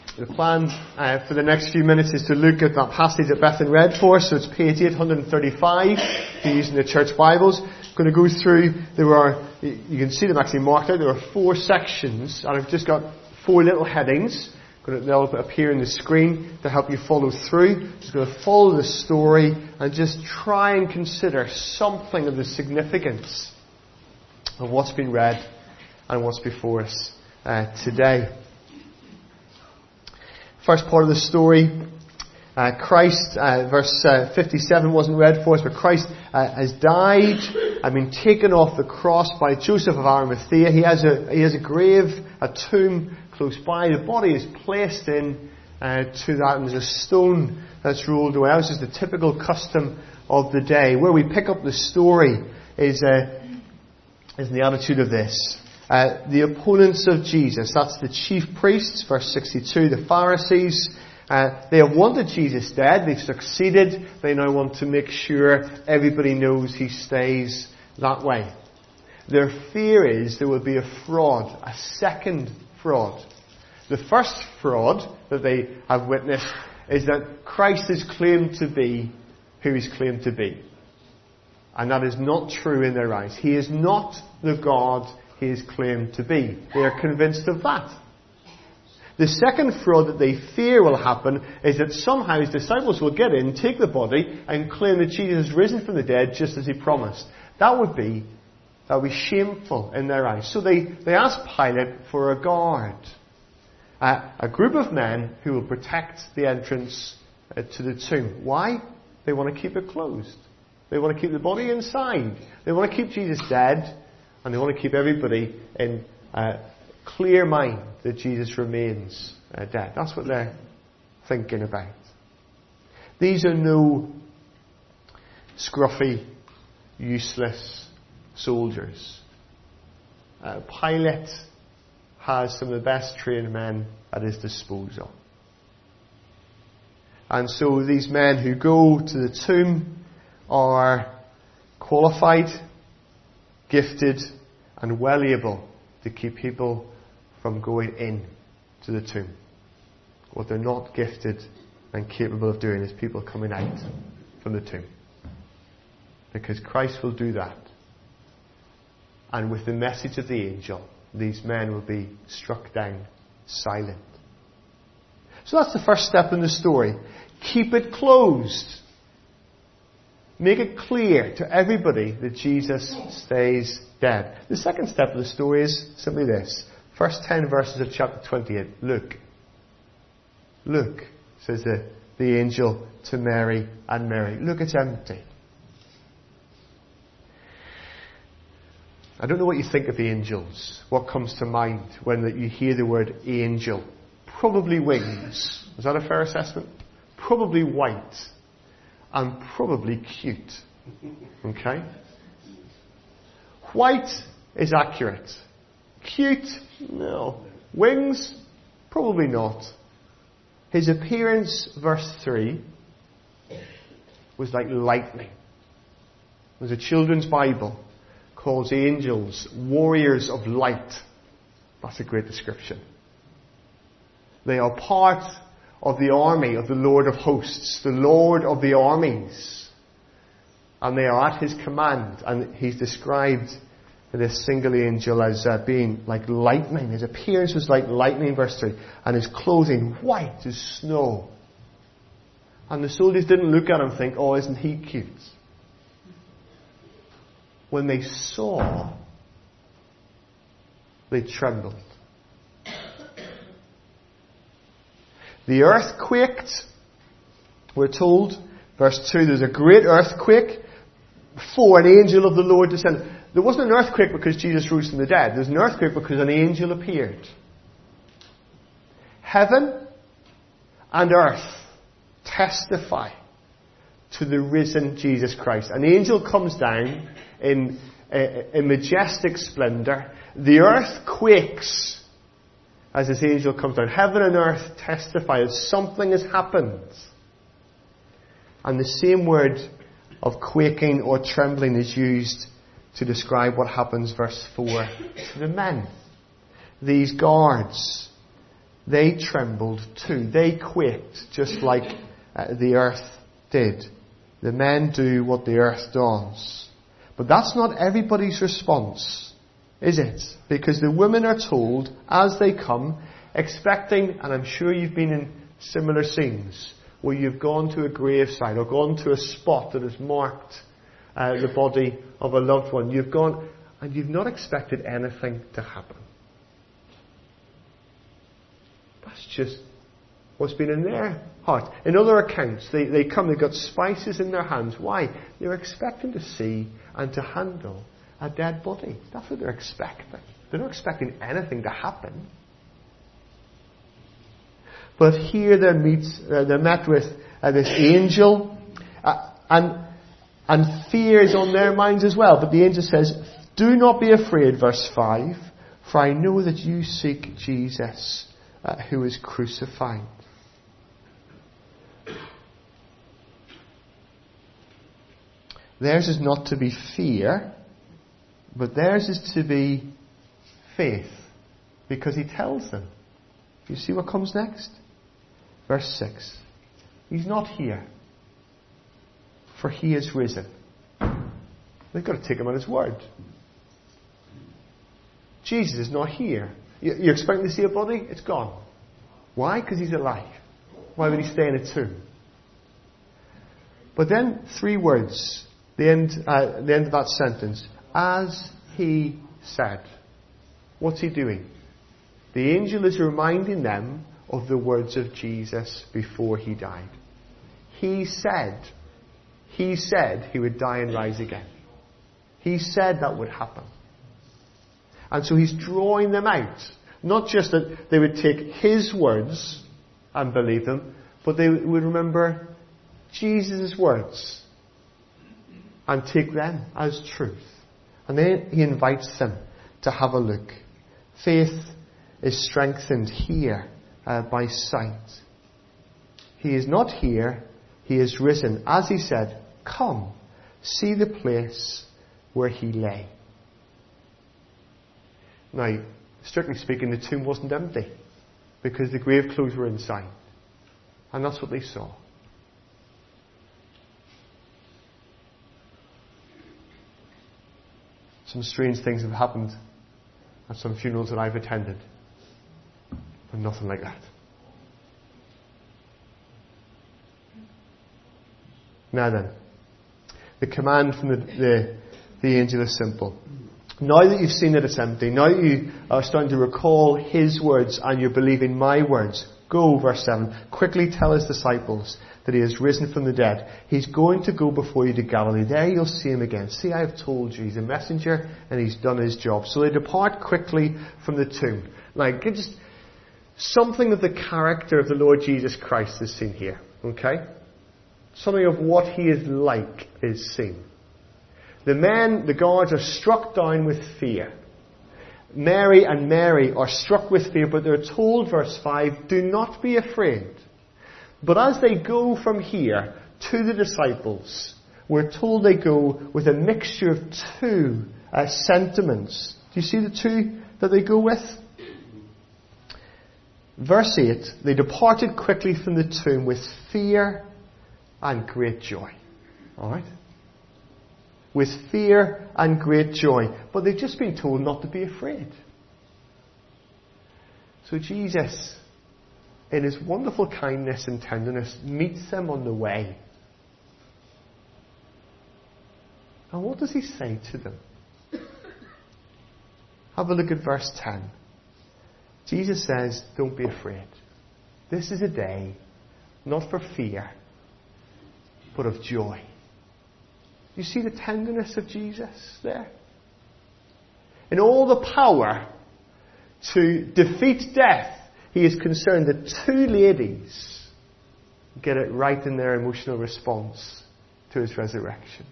The plan for the next few minutes is to look at that passage that Bethan read for us. So it's page 835 if you're using the church Bibles. I'm going to go through, you can see them actually marked out. There are 4 sections, and I've just got 4 little headings. They'll appear on the screen to help you follow through. Just going to follow the story and just try and consider something of the significance of what's been read and what's before us today. First part of the story, Christ, verse 57 wasn't read for us, but Christ has died and been taken off the cross by Joseph of Arimathea. He has a grave, a tomb close by. The body is placed in to that, and there's a stone that's rolled away. This is the typical custom of the day. Where we pick up the story is in the attitude of this. The opponents of Jesus, that's the chief priests, verse 62, the Pharisees, they have wanted Jesus dead, they've succeeded, they now want to make sure everybody knows he stays that way. Their fear is there will be a fraud, a second fraud. The first fraud that they have witnessed is that Christ is claimed to be who he's claimed to be. And that is not true in their eyes. He is not the God he is claimed to be. They are convinced of that. The second fraud that they fear will happen is that somehow his disciples will get in, take the body, and claim that Jesus has risen from the dead just as he promised. That would be shameful in their eyes. So they ask Pilate for a guard. A group of men who will protect the entrance to the tomb. Why? They want to keep it closed. They want to keep the body inside. They want to keep Jesus dead. And they want to keep everybody in clear mind that Jesus remains dead. That's what they're thinking about. These are no scruffy, useless soldiers. Pilate has some of the best trained men at his disposal. And so these men who go to the tomb are qualified, gifted, and well able to keep people from going in to the tomb. What they're not gifted and capable of doing is people coming out from the tomb. Because Christ will do that. And with the message of the angel, these men will be struck down silent. So that's the first step in the story. Keep it closed. Make it clear to everybody that Jesus stays dead. The second step of the story is simply this. First 10 verses of chapter 28. Look. Look, says the angel to Mary and Mary. Look, it's empty. I don't know what you think of the angels. What comes to mind when you hear the word angel? Probably wings. Is that a fair assessment? Probably white. And probably cute. Okay? White is accurate. Cute? No. Wings? Probably not. His appearance, verse 3, was like lightning. There's a children's Bible calls angels warriors of light. That's a great description. They are part of the army of the Lord of hosts, the Lord of the armies. And they are at his command. And he's described this single angel as being like lightning. His appearance was like lightning, verse 3. And his clothing white as snow. And the soldiers didn't look at him and think, oh, isn't he cute? When they saw, they trembled. The earth quaked, we're told. Verse 2, there's a great earthquake before an angel of the Lord descended. There wasn't an earthquake because Jesus rose from the dead. There's an earthquake because an angel appeared. Heaven and earth testify to the risen Jesus Christ. An angel comes down in majestic splendor. The earth quakes as this angel comes down. Heaven and earth testify that something has happened. And the same word of quaking or trembling is used to describe what happens, verse 4, to the men. These guards they trembled too. They quaked just like the earth did. The men do what the earth does. But that's not everybody's response, is it? Because the women are told as they come, expecting, and I'm sure you've been in similar scenes, where you've gone to a graveside or gone to a spot that has marked the body of a loved one. You've gone and you've not expected anything to happen. That's just what's been in their heart. In other accounts, they come, they've got spices in their hands. Why? They're expecting to see and to handle a dead body. That's what they're expecting. They're not expecting anything to happen. But here they're met with this angel, and fear is on their minds as well. But the angel says, "Do not be afraid," verse 5, "for I know that you seek Jesus, who is crucified." Theirs is not to be fear, but theirs is to be faith, because he tells them. You see what comes next? Verse 6. He's not here, for he is risen. They've got to take him on his word. Jesus is not here. You're expecting to see a body? It's gone. Why? Because he's alive. Why would he stay in a tomb? But then 3 words, the end of that sentence. As he said. What's he doing? The angel is reminding them of the words of Jesus before he died. He said he would die and rise again. He said that would happen. And so he's drawing them out. Not just that they would take his words and believe them, but they would remember Jesus' words and take them as truth. And then he invites them to have a look. Faith is strengthened here by sight. He is not here, he is risen. As he said, "Come, see the place where he lay." Now, strictly speaking, the tomb wasn't empty, because the grave clothes were inside. And that's what they saw. Some strange things have happened at some funerals that I've attended. But nothing like that. Now then, the command from the angel is simple. Now that you've seen that it's empty, now that you are starting to recall his words and you're believing my words, go, verse 7, quickly tell his disciples that he has risen from the dead. He's going to go before you to Galilee. There you'll see him again. See, I have told you. He's a messenger and he's done his job. So they depart quickly from the tomb. Like, just something of the character of the Lord Jesus Christ is seen here. Okay? Something of what he is like is seen. The men, the guards, are struck down with fear. Mary are struck with fear, but they're told, verse 5, do not be afraid. But as they go from here to the disciples, we're told they go with a mixture of 2 sentiments. Do you see the 2 that they go with? Verse 8, they departed quickly from the tomb with fear and great joy. Alright? With fear and great joy. But they've just been told not to be afraid. So Jesus, in his wonderful kindness and tenderness, meets them on the way. And what does he say to them? Have a look at verse 10. Jesus says, don't be afraid. This is a day not for fear, but of joy. You see the tenderness of Jesus there? In all the power to defeat death, he is concerned that 2 ladies get it right in their emotional response to his resurrection.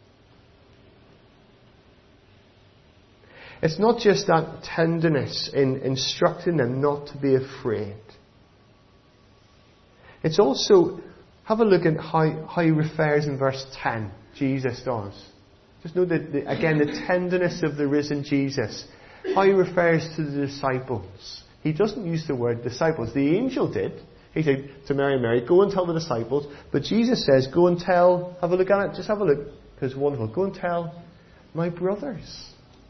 It's not just that tenderness in instructing them not to be afraid. It's also, have a look at how he refers in verse 10. Jesus does. Just know again, the tenderness of the risen Jesus. How he refers to the disciples. He doesn't use the word disciples. The angel did. He said to Mary and Mary, go and tell the disciples. But Jesus says, go and tell, have a look at it, just have a look, because it's wonderful. Go and tell my brothers.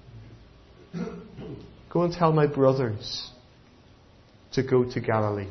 Go and tell my brothers to go to Galilee.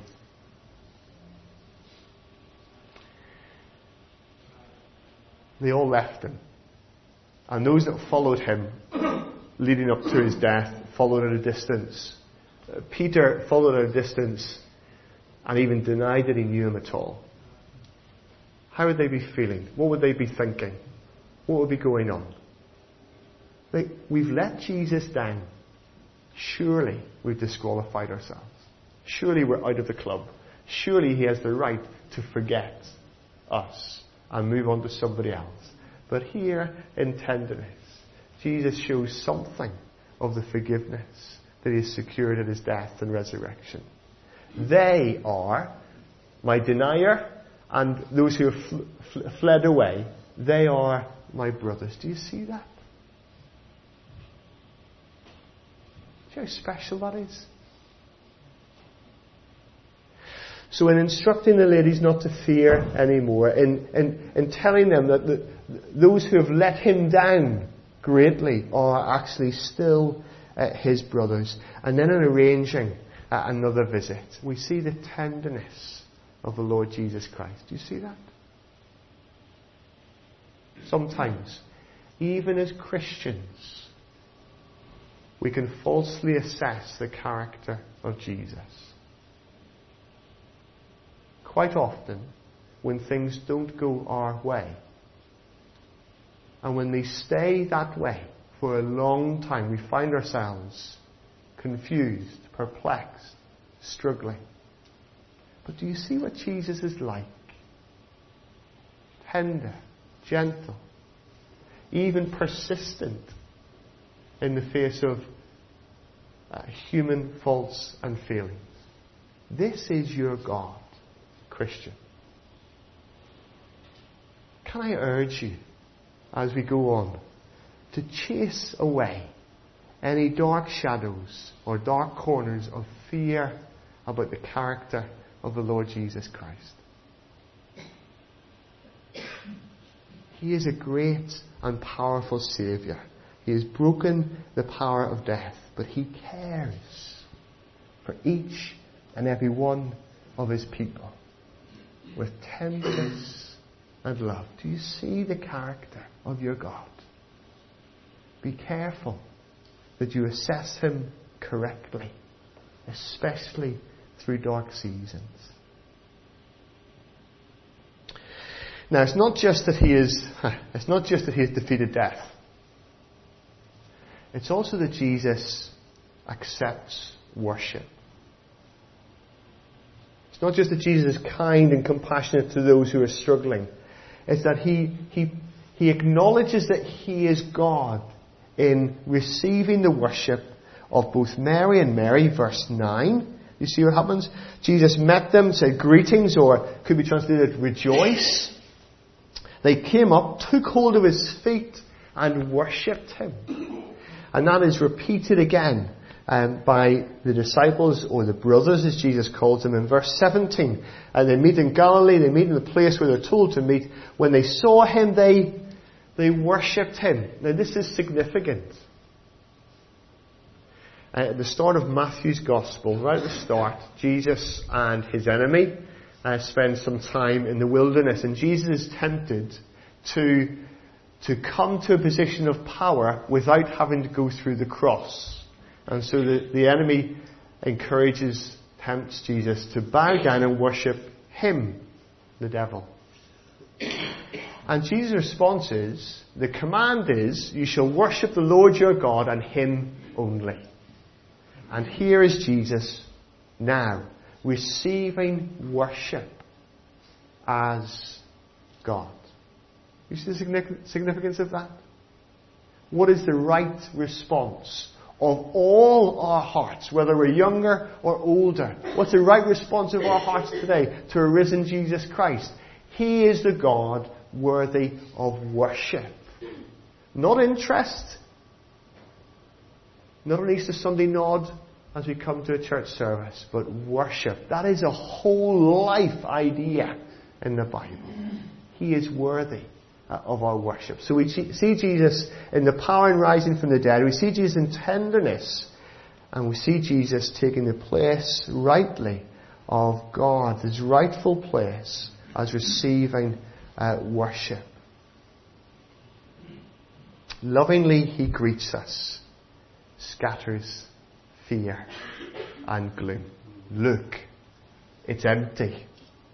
They all left him. And those that followed him, leading up to his death, followed at a distance. Peter followed at a distance and even denied that he knew him at all. How would they be feeling? What would they be thinking? What would be going on? We've let Jesus down. Surely we've disqualified ourselves. Surely we're out of the club. Surely he has the right to forget us and move on to somebody else. But here in tenderness, Jesus shows something of the forgiveness that he has secured at his death and resurrection. They are my denier and those who have fled away. They are my brothers. Do you see that? See how special that is? So in instructing the ladies not to fear anymore, in telling them that those who have let him down greatly are actually still his brothers, and then in arranging another visit, we see the tenderness of the Lord Jesus Christ. Do you see that? Sometimes, even as Christians, we can falsely assess the character of Jesus. Quite often, when things don't go our way, and when they stay that way for a long time, we find ourselves confused, perplexed, struggling. But do you see what Jesus is like? Tender, gentle, even persistent in the face of human faults and failings. This is your God, Christian. Can I urge you, as we go on, to chase away any dark shadows or dark corners of fear about the character of the Lord Jesus Christ. He is a great and powerful Saviour. He has broken the power of death, but He cares for each and every one of His people with tenderness and love. Do you see the character of your God? Be careful that you assess Him correctly, especially through dark seasons. Now, it's not just that He has defeated death. It's also that Jesus accepts worship. It's not just that Jesus is kind and compassionate to those who are struggling. It's that He acknowledges that He is God in receiving the worship of both Mary and Mary, verse 9. You see what happens? Jesus met them, said greetings, or could be translated rejoice. They came up, took hold of His feet and worshipped Him. And that is repeated again by the disciples, or the brothers as Jesus calls them, in verse 17. And they meet in Galilee, they meet in the place where they're told to meet. When they saw Him, they worshipped Him. Now this is significant. At the start of Matthew's Gospel, right at the start, Jesus and His enemy spend some time in the wilderness, and Jesus is tempted to come to a position of power without having to go through the cross. And so the enemy tempts Jesus to bow down and worship him, the devil. And Jesus' response is, the command is, you shall worship the Lord your God and Him only. And here is Jesus now receiving worship as God. You see the significance of that? What is the right response of all our hearts, whether we're younger or older? What's the right response of our hearts today to a risen Jesus Christ? He is the God worthy of worship. Not interest, not an Easter Sunday nod, as we come to a church service, but worship. That is a whole life idea in the Bible. He is worthy of our worship. So we see Jesus in the power and rising from the dead. We see Jesus in tenderness. And we see Jesus taking the place rightly of God, his rightful place as receiving worship. Lovingly he greets us, scatters fear and gloom. Look, it's empty.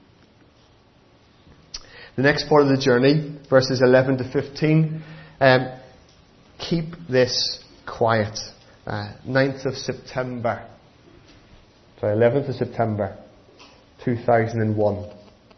The next part of the journey, verses 11 to 15, keep this quiet. 9th of September, 11th of September 2001.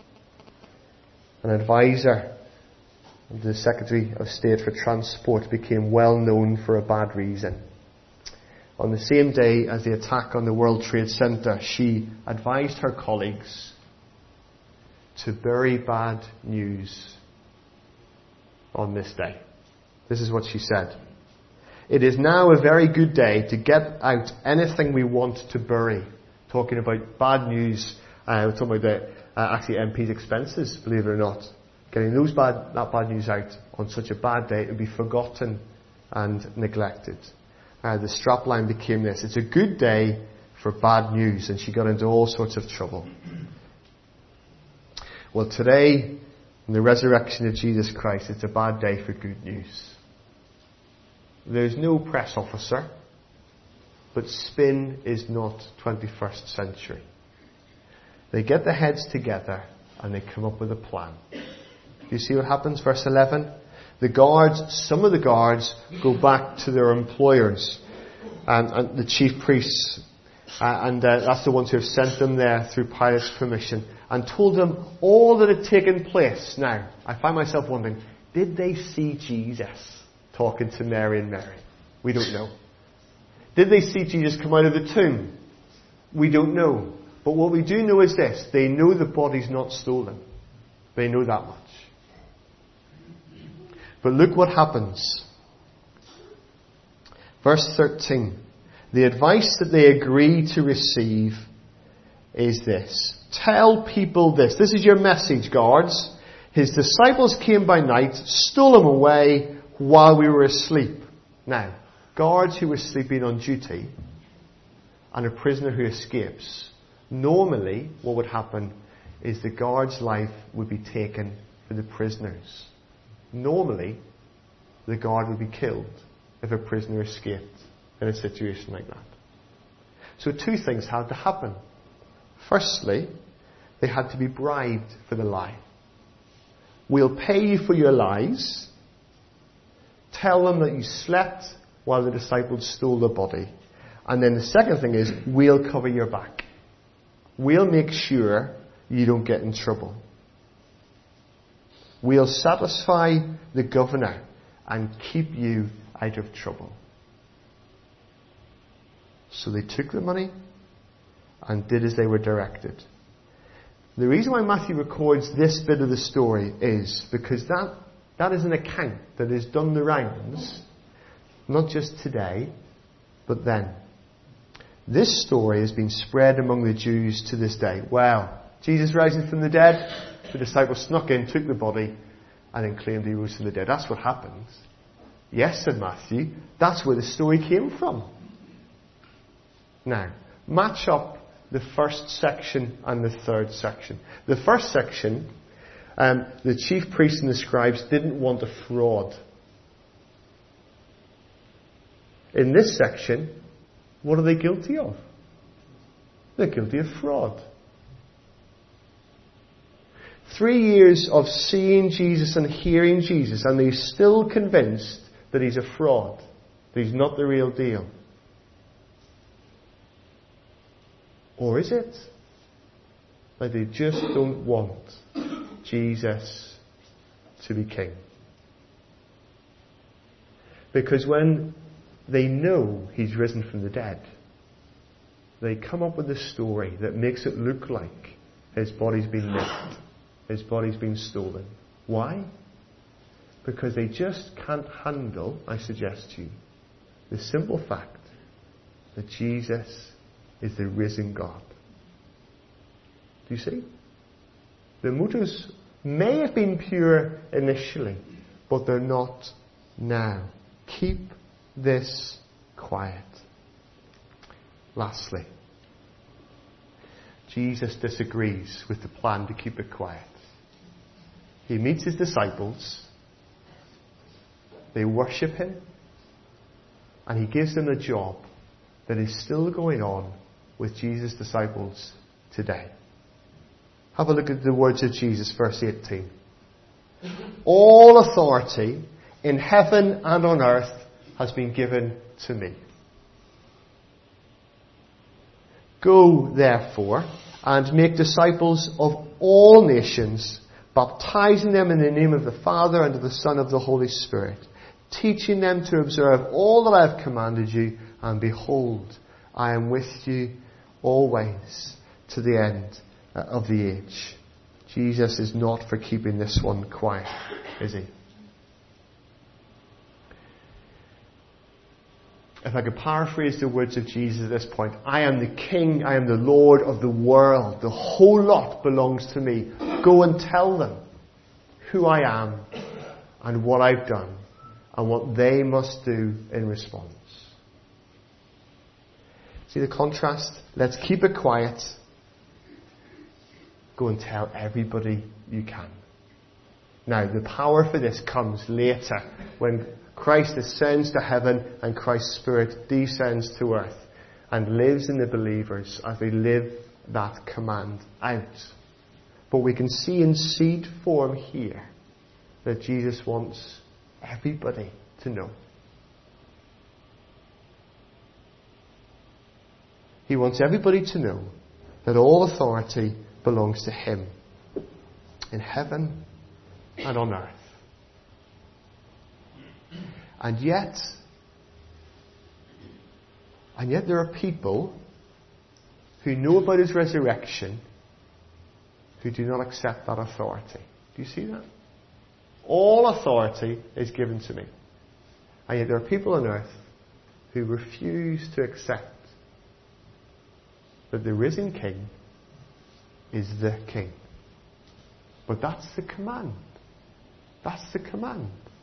An advisor of the Secretary of State for Transport became well known for a bad reason. On the same day as the attack on the World Trade Center, she advised her colleagues to bury bad news on this day. This is what she said. It is now a very good day to get out anything we want to bury. Talking about bad news, we're talking about actually MP's expenses, believe it or not. Getting that bad news out on such a bad day, it would be forgotten and neglected. The strapline became this: it's a good day for bad news, and she got into all sorts of trouble. Well, today, in the resurrection of Jesus Christ, it's a bad day for good news. There's no press officer, but spin is not 21st century. They get their heads together and they come up with a plan. You see what happens? Verse 11. Some of the guards go back to their employers and the chief priests, and that's the ones who have sent them there through Pilate's permission, and told them all that had taken place. Now, I find myself wondering, did they see Jesus talking to Mary and Mary? We don't know. Did they see Jesus come out of the tomb? We don't know. But what we do know is this: they know the body's not stolen. They know that much. But look what happens. Verse 13. The advice that they agree to receive is this: tell people this. This is your message, guards. His disciples came by night, stole him away while we were asleep. Now, guards who were sleeping on duty and a prisoner who escapes, normally what would happen is the guard's life would be taken for the prisoners. Normally, the guard would be killed if a prisoner escaped in a situation like that. So two things had to happen. Firstly, they had to be bribed for the lie. We'll pay you for your lies. Tell them that you slept while the disciples stole the body. And then the second thing is, we'll cover your back. We'll make sure you don't get in trouble. We'll satisfy the governor and keep you out of trouble. So they took the money and did as they were directed. The reason why Matthew records this bit of the story is because that is an account that has done the rounds, not just today, but then. This story has been spread among the Jews to this day. Wow, Jesus rising from the dead, the disciples snuck in, took the body, and then claimed he rose from the dead. That's what happens. Yes, said Matthew, that's where the story came from. Now, match up the first section and the third section. The first section, the chief priests and the scribes didn't want a fraud. In this section, what are they guilty of? They're guilty of fraud. 3 years of seeing Jesus and hearing Jesus, and they're still convinced that he's a fraud, that he's not the real deal. Or is it that they just don't want Jesus to be king? Because when they know he's risen from the dead, they come up with a story that makes it look like his body's been nicked, his body's been stolen. Why? Because they just can't handle, I suggest to you, the simple fact that Jesus is the risen God. Do you see? The motives may have been pure initially, but they're not now. Keep this quiet. Lastly, Jesus disagrees with the plan to keep it quiet. He meets his disciples, they worship him, and he gives them a job that is still going on with Jesus' disciples today. Have a look at the words of Jesus, verse 18. All authority in heaven and on earth has been given to me. Go, therefore, and make disciples of all nations, baptizing them in the name of the Father and of the Son and of the Holy Spirit, teaching them to observe all that I have commanded you, and behold, I am with you always to the end of the age. Jesus is not for keeping this one quiet, is he? If I could paraphrase the words of Jesus at this point, I am the King, I am the Lord of the world. The whole lot belongs to me. Go and tell them who I am and what I've done and what they must do in response. See the contrast? Let's keep it quiet. Go and tell everybody you can. Now, the power for this comes later when Christ ascends to heaven and Christ's Spirit descends to earth and lives in the believers as they live that command out. But we can see in seed form here that Jesus wants everybody to know. He wants everybody to know that all authority belongs to him in heaven and on earth. And yet there are people who know about his resurrection who do not accept that authority. Do you see that? All authority is given to me. And yet there are people on earth who refuse to accept that the risen King is the King. But that's the command. That's the command.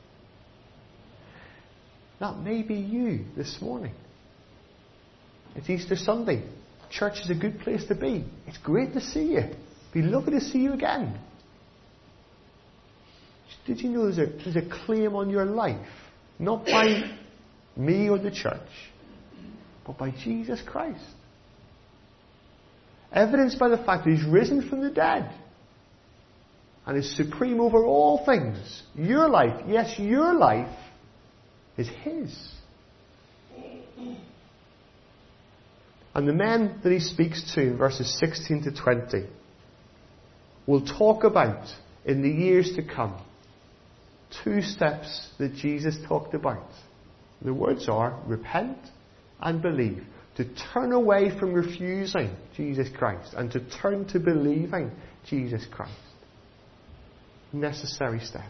That may be you this morning. It's Easter Sunday. Church is a good place to be. It's great to see you. It'd be lovely to see you again. Did you know there's a claim on your life? Not by me or the church, but by Jesus Christ. Evidenced by the fact that he's risen from the dead and is supreme over all things. Your life, yes, your life is his. And the men that he speaks to in verses 16 to 20 will talk about in the years to come 2 steps that Jesus talked about. The words are repent and believe. To turn away from refusing Jesus Christ and to turn to believing Jesus Christ. Necessary steps.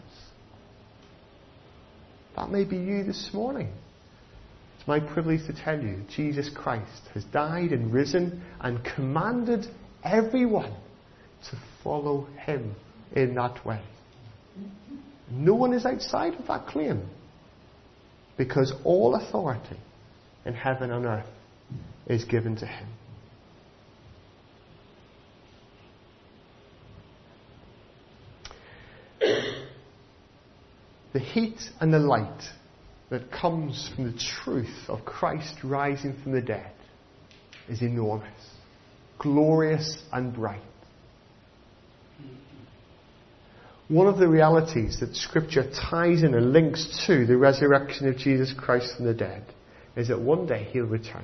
That may be you this morning. It's my privilege to tell you Jesus Christ has died and risen and commanded everyone to follow him in that way. No one is outside of that claim, because all authority in heaven and earth is given to him. The heat and the light that comes from the truth of Christ rising from the dead is enormous, glorious and bright. One of the realities that Scripture ties in and links to the resurrection of Jesus Christ from the dead is that one day he'll return.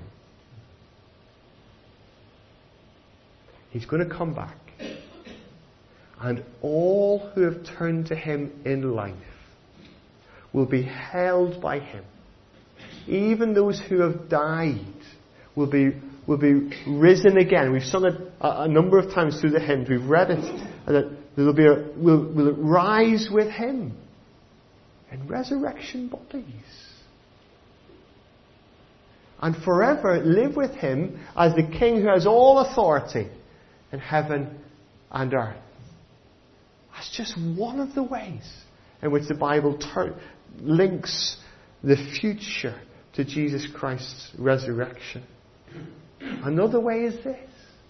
He's going to come back. And all who have turned to him in life will be held by him. Even those who have died will be risen again. We've sung it a number of times through the hymns. We've read it. That will rise with him in resurrection bodies. and forever live with him as the King who has all authority in heaven and earth. That's just one of the ways in which the Bible links the future to Jesus Christ's resurrection. Another way is this: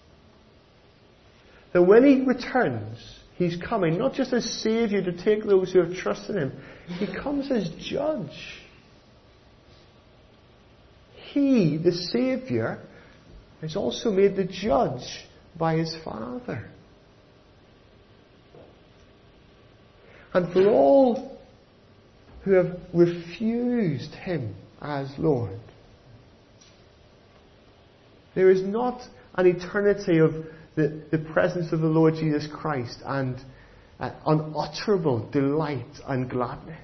that when he returns, he's coming not just as Saviour to take those who have trusted him, he comes as judge. He, the Saviour, is also made the judge by his Father. And for all who have refused him as Lord, there is not an eternity of the presence of the Lord Jesus Christ and unutterable delight and gladness.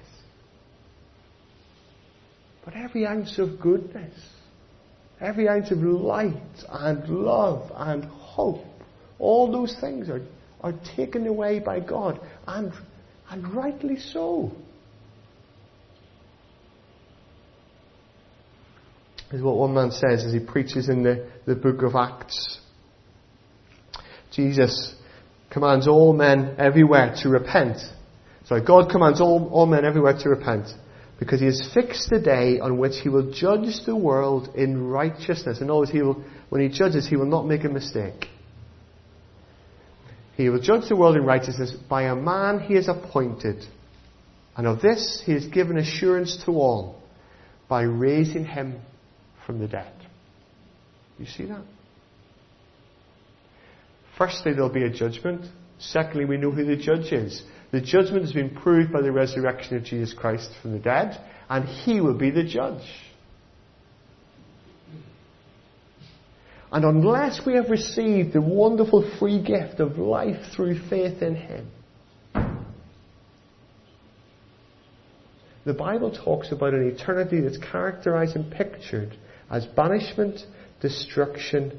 But every ounce of goodness, every ounce of light and love and hope, all those things are taken away by God, and rightly so. Is what one man says as he preaches in the book of Acts. Jesus commands all men everywhere to repent. Sorry, God commands all men everywhere to repent, because he has fixed a day on which he will judge the world in righteousness. In other words, when he judges, he will not make a mistake. He will judge the world in righteousness by a man he has appointed. And of this he has given assurance to all by raising him from the dead. You see that? Firstly, there'll be a judgment. Secondly, we know who the judge is. The judgment has been proved by the resurrection of Jesus Christ from the dead, and he will be the judge. And unless we have received the wonderful free gift of life through faith in him, the Bible talks about an eternity that's characterized and pictured as banishment, destruction,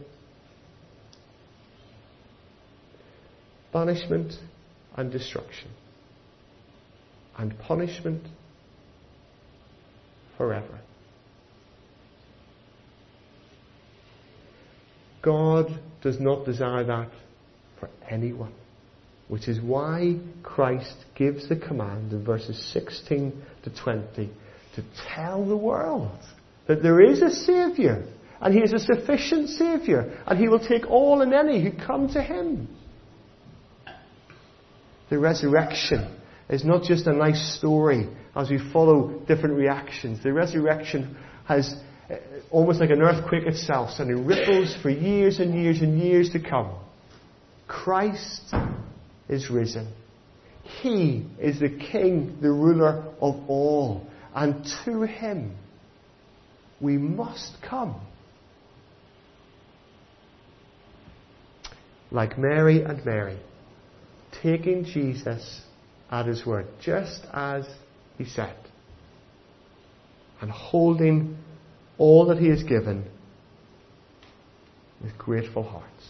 and destruction, and punishment forever. God does not desire that for anyone, which is why Christ gives the command in verses 16 to 20 to tell the world that there is a Saviour, and he is a sufficient Saviour, and he will take all and any who come to him. The resurrection is not just a nice story as we follow different reactions. The resurrection has almost like an earthquake itself, sending ripples for years and years and years to come. Christ is risen. He is the King, the ruler of all. And to him we must come. Like Mary and Mary, taking Jesus at his word, just as he said, and holding all that he has given with grateful hearts.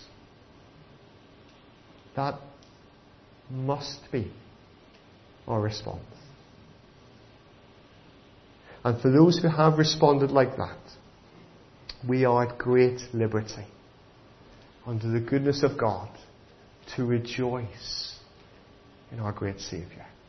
That must be our response. And for those who have responded like that, we are at great liberty under the goodness of God to rejoice in our great Saviour.